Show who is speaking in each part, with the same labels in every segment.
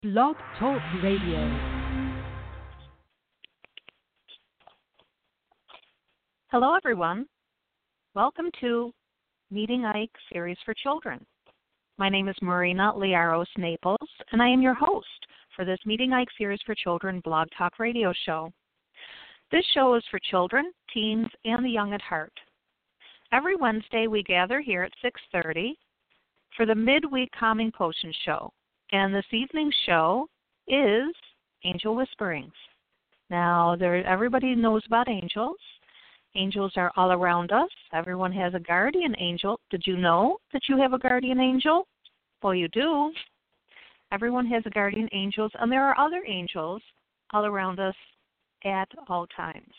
Speaker 1: Blog Talk Radio.
Speaker 2: Hello, everyone. Welcome to Meeting Ike series for children. My name is Marina Liaros Naples, and I am your host for this Meeting Ike series for children blog talk radio show. This show is for children, teens, and the young at heart. Every Wednesday, we gather here at 6:30 for the midweek Calming Potion show, and this evening's show is Angel Whisperings. Now, everybody knows about angels. Angels are all around us. Everyone has a guardian angel. Did you know that you have a guardian angel? Well, you do. Everyone has a guardian angel, and there are other angels all around us at all times.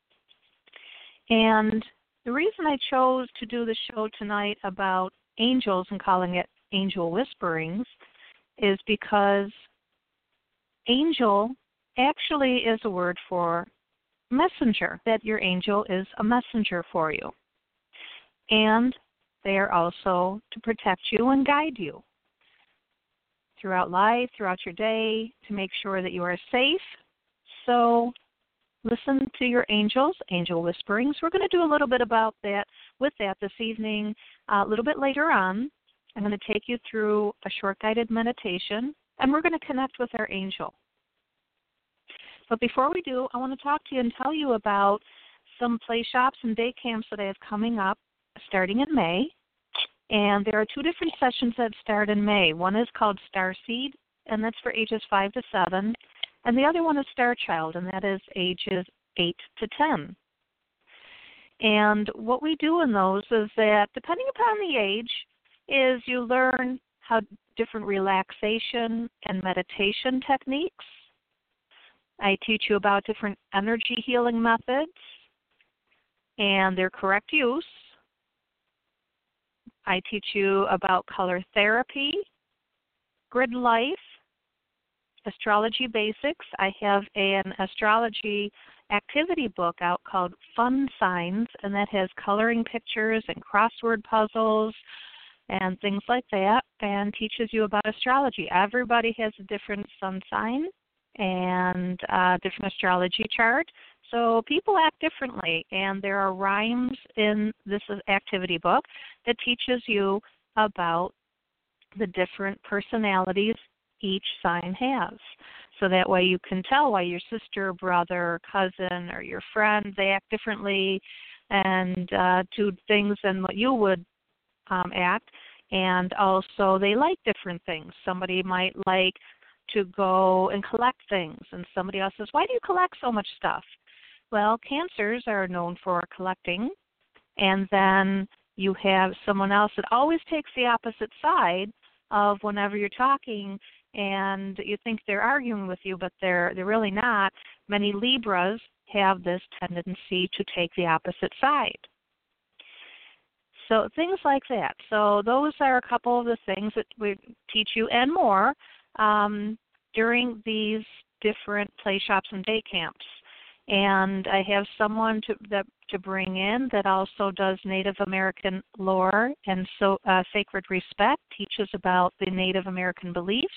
Speaker 2: And the reason I chose to do the show tonight about angels and calling it Angel Whisperings is because angel actually is a word for messenger, that your angel is a messenger for you. And they are also to protect you and guide you throughout life, throughout your day, to make sure that you are safe. So listen to your angels, Angel Whisperings. We're going to do a little bit about that with that this evening. A little bit later on, I'm going to take you through a short guided meditation, and we're going to connect with our angel. But before we do, I want to talk to you and tell you about some play shops and day camps that I have coming up starting in May. And there are two different sessions that start in May. One is called Starseed, and that's for ages 5 to 7. And the other one is Star Child, and that is ages 8 to 10. And what we do in those is that, depending upon the age, is you learn how different relaxation and meditation techniques. I teach you about different energy healing methods and their correct use. I teach you about color therapy, grid life, astrology basics. I have an astrology activity book out called Fun Signs, and that has coloring pictures and crossword puzzles and things like that, and teaches you about astrology. Everybody has a different sun sign and different astrology chart. So people act differently, and there are rhymes in this activity book that teaches you about the different personalities each sign has. So that way you can tell why your sister, brother, cousin, or your friend, they act differently and do things than what you would act. And also they like different things. Somebody might like to go and collect things, and somebody else says, why do you collect so much stuff? Well, Cancers are known for collecting, and then you have someone else that always takes the opposite side of whenever you're talking, and you think they're arguing with you, but they're really not. Many Libras have this tendency to take the opposite side. So things like that. So those are a couple of the things that we teach you and more during these different play shops and day camps. And I have someone to bring in that also does Native American lore and sacred respect, teaches about the Native American beliefs,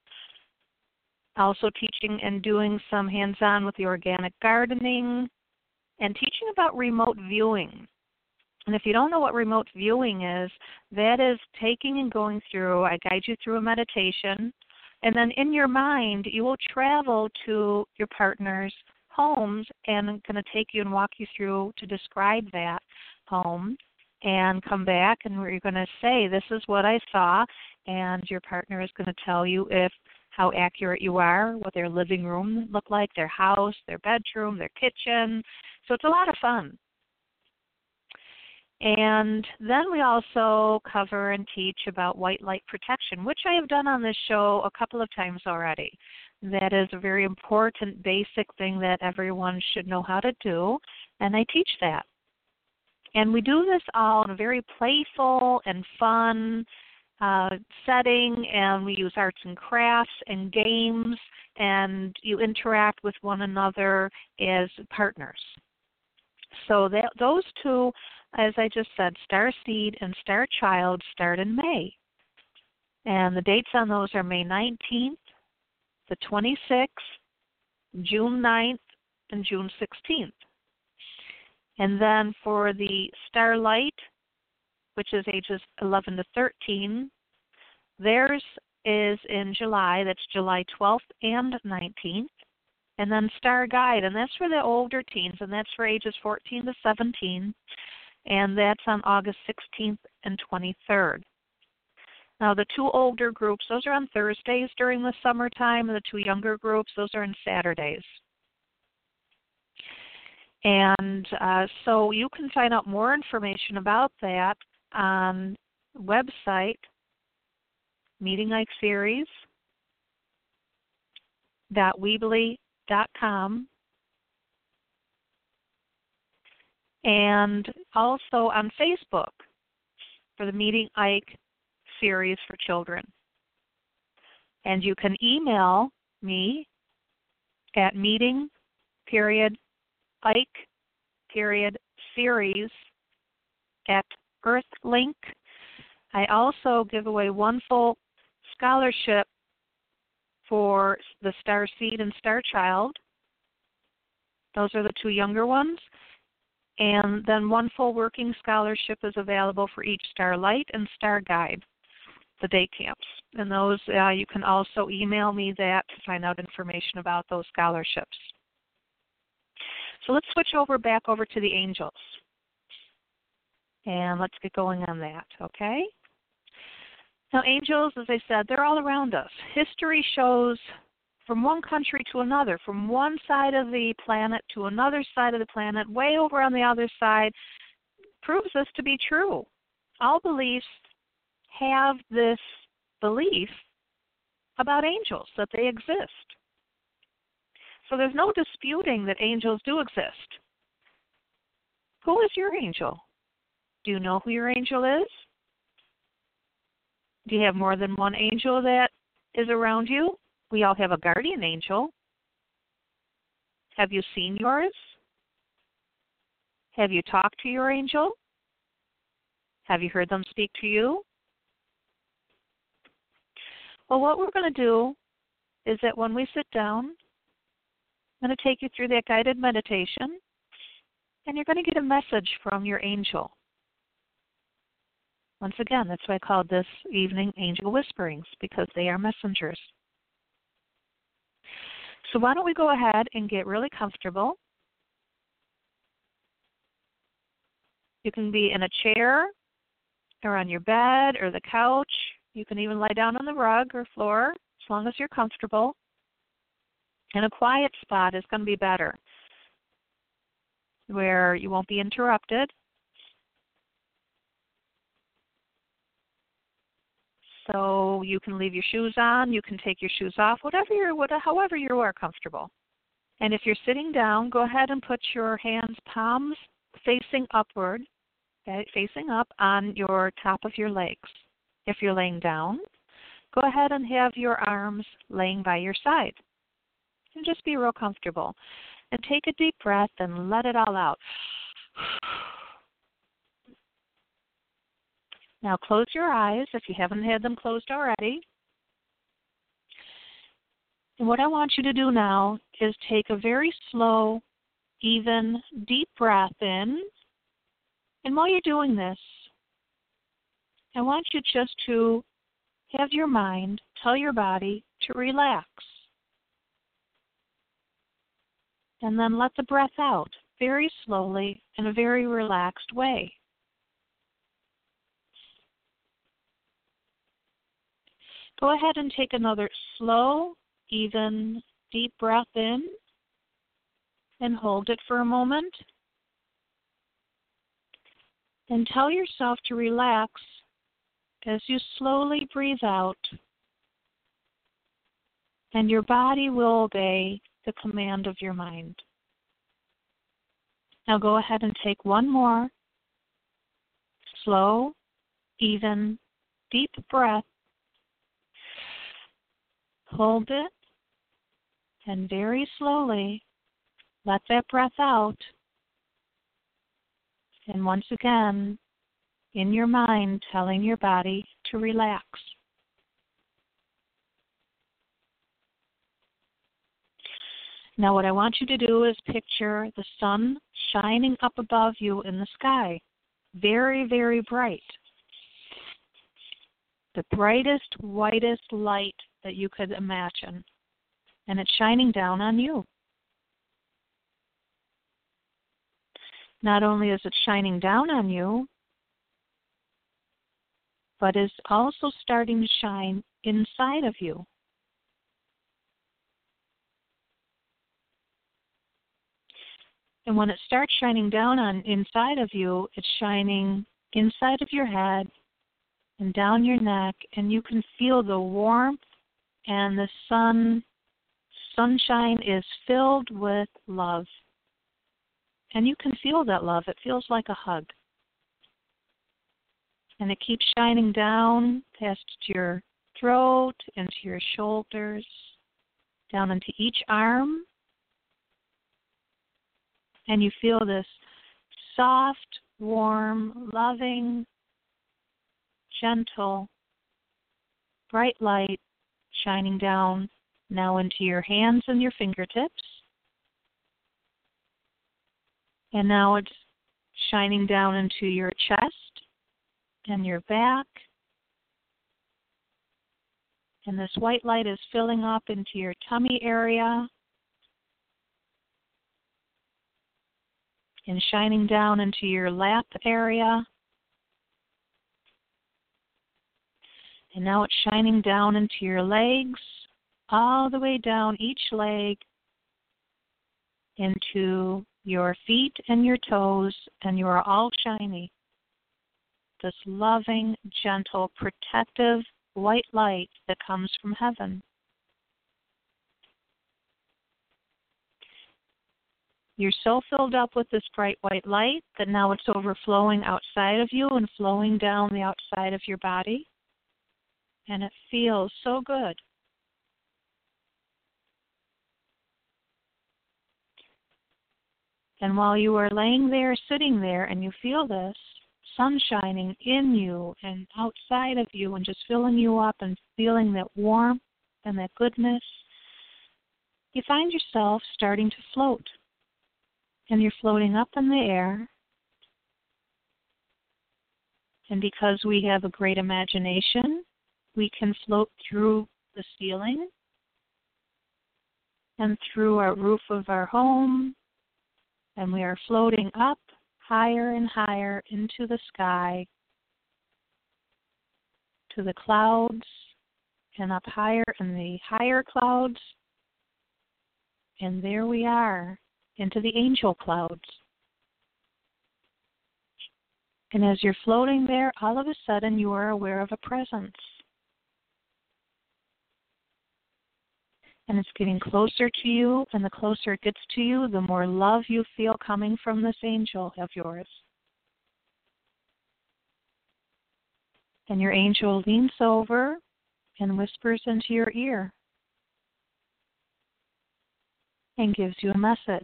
Speaker 2: also teaching and doing some hands-on with the organic gardening, and teaching about remote viewing. And if you don't know what remote viewing is, that is taking and going through, I guide you through a meditation, and then in your mind, you will travel to your partner's homes, and I'm going to take you and walk you through to describe that home, and come back, and you're going to say, this is what I saw, and your partner is going to tell you how accurate you are, what their living room looked like, their house, their bedroom, their kitchen. So it's a lot of fun. And then we also cover and teach about white light protection, which I have done on this show a couple of times already. That is a very important basic thing that everyone should know how to do, and I teach that. And we do this all in a very playful and fun setting, and we use arts and crafts and games, and you interact with one another as partners. So those two, as I just said, Star Seed and Star Child, start in May. And the dates on those are May 19th the 26th, June 9th, and June 16th. And then for the Starlight, which is ages 11 to 13, theirs is in July. That's July 12th and 19th. And then Star Guide, and that's for the older teens, and that's for ages 14 to 17, and that's on August 16th and 23rd. Now, the two older groups, those are on Thursdays during the summertime, and the two younger groups, those are on Saturdays. And so you can find out more information about that on the website, Meeting Ike Series, .weebly.com, and also on Facebook for the Meeting Ike Series for Children. And you can email me at meeting.ike.series at Earthlink. I also give away one full scholarship for the Star Seed and Star Child. Those are the two younger ones. And then one full working scholarship is available for each Starlight and Star Guide, the day camps. And those, you can also email me that to find out information about those scholarships. So let's switch back over to the angels. And let's get going on that, okay? Now, angels, as I said, they're all around us. History shows from one country to another, from one side of the planet to another side of the planet, way over on the other side, proves this to be true. All beliefs have this belief about angels, that they exist. So there's no disputing that angels do exist. Who is your angel? Do you know who your angel is? Do you have more than one angel that is around you? We all have a guardian angel. Have you seen yours? Have you talked to your angel? Have you heard them speak to you? Well, what we're going to do is that when we sit down, I'm going to take you through that guided meditation, and you're going to get a message from your angel. Once again, that's why I called this evening Angel Whisperings, because they are messengers. So why don't we go ahead and get really comfortable. You can be in a chair or on your bed or the couch. You can even lie down on the rug or floor as long as you're comfortable. And a quiet spot is going to be better, where you won't be interrupted. So you can leave your shoes on, you can take your shoes off, however you are comfortable. And if you're sitting down, go ahead and put your hands, palms facing upward, okay, facing up on your top of your legs. If you're laying down, go ahead and have your arms laying by your side. And just be real comfortable. And take a deep breath and let it all out. Now close your eyes if you haven't had them closed already. And what I want you to do now is take a very slow, even, deep breath in. And while you're doing this, I want you just to have your mind tell your body to relax. And then let the breath out very slowly in a very relaxed way. Go ahead and take another slow, even, deep breath in and hold it for a moment. And tell yourself to relax as you slowly breathe out. And your body will obey the command of your mind. Now go ahead and take one more slow, even, deep breath. Hold it, and very slowly let that breath out. And once again, in your mind, telling your body to relax. Now what I want you to do is picture the sun shining up above you in the sky, very, very bright. The brightest, whitest light that you could imagine. And it's shining down on you. Not only is it shining down on you, but is also starting to shine inside of you. And when it starts shining down on inside of you, it's shining inside of your head and down your neck, and you can feel the warmth, and the sunshine is filled with love. And you can feel that love. It feels like a hug. And it keeps shining down past your throat, into your shoulders, down into each arm. And you feel this soft, warm, loving, gentle, bright light shining down now into your hands and your fingertips. And now it's shining down into your chest and your back. And this white light is filling up into your tummy area and shining down into your lap area. And now it's shining down into your legs, all the way down each leg into your feet and your toes, and you are all shiny. This loving, gentle, protective white light that comes from heaven. You're so filled up with this bright white light that now it's overflowing outside of you and flowing down the outside of your body. And it feels so good. And while you are laying there, sitting there, and you feel this sun shining in you and outside of you and just filling you up and feeling that warmth and that goodness, you find yourself starting to float. And you're floating up in the air. And because we have a great imagination, we can float through the ceiling and through our roof of our home. And we are floating up higher and higher into the sky, to the clouds, and up higher in the higher clouds. And there we are, into the angel clouds. And as you're floating there, all of a sudden you are aware of a presence. And it's getting closer to you, and the closer it gets to you, the more love you feel coming from this angel of yours. And your angel leans over and whispers into your ear and gives you a message.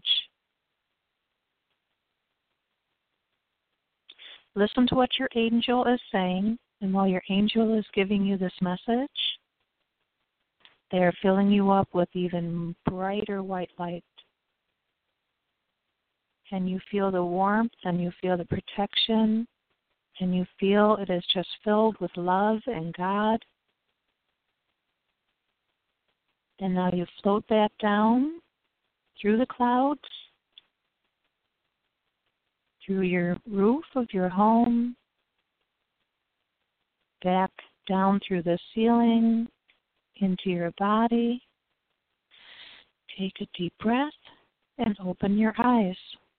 Speaker 2: Listen to what your angel is saying, and while your angel is giving you this message, they are filling you up with even brighter white light. And you feel the warmth, and you feel the protection, and you feel it is just filled with love and God. And now you float back down through the clouds, through your roof of your home, back down through the ceiling, into your body. Take a deep breath and open your eyes.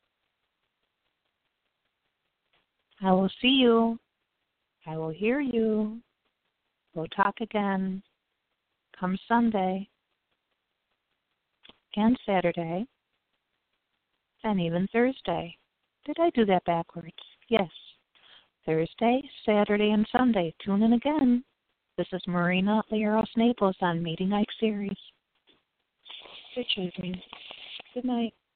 Speaker 2: I will see you. I will hear you. We'll talk again come Sunday and Saturday and even Thursday. Did I do that backwards? Yes. Thursday, Saturday, and Sunday. Tune in again. This is Marina Learos Naples on Meeting Ike Series. Good evening. Good night.